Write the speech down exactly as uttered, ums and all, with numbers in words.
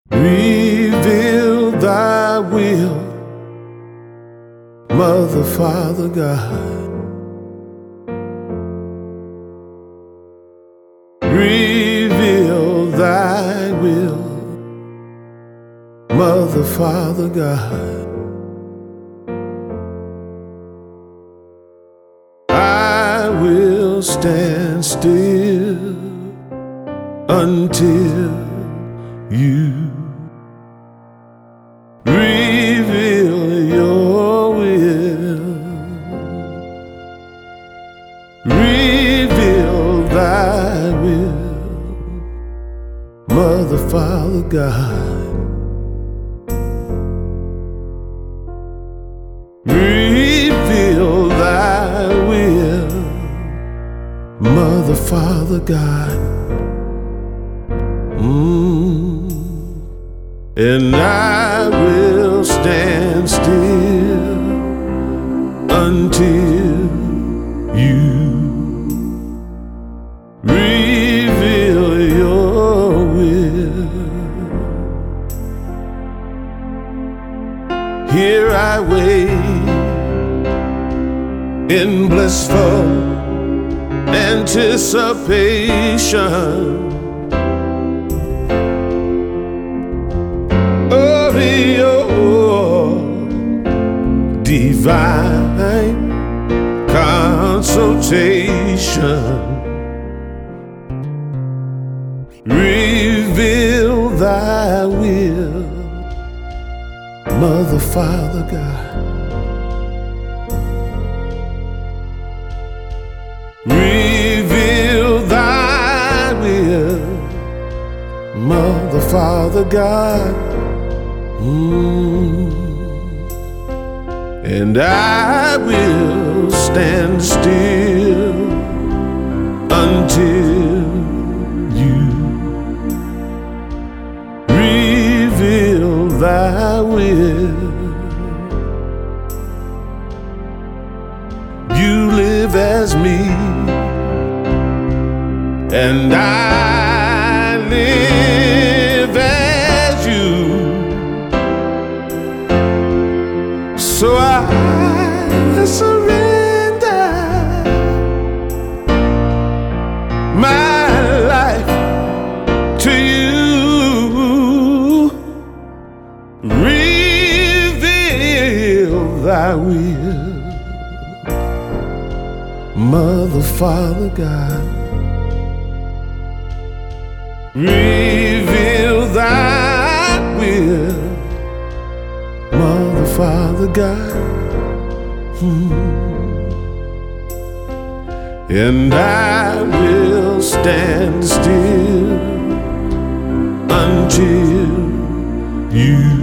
Reveal thy will, Mother, Father, God. Reveal thy will, Mother, Father, God. I will stand still until you reveal your will. Reveal thy will, Mother, Father, God. Reveal thy will, Mother, Father, God. Mm. And I will stand still until you reveal your will. Here I wait in blissful anticipation of your divine consultation. Reveal thy will, Mother, Father, God. Reveal thy will, Mother, Father, God. Mm. And I will stand still until you reveal thy will. You live as me, and I live as you. So I surrender my life to you. Reveal thy will, Mother, Father, God. Reveal thy will, Mother, Father, God. Hmm. And I will stand still until you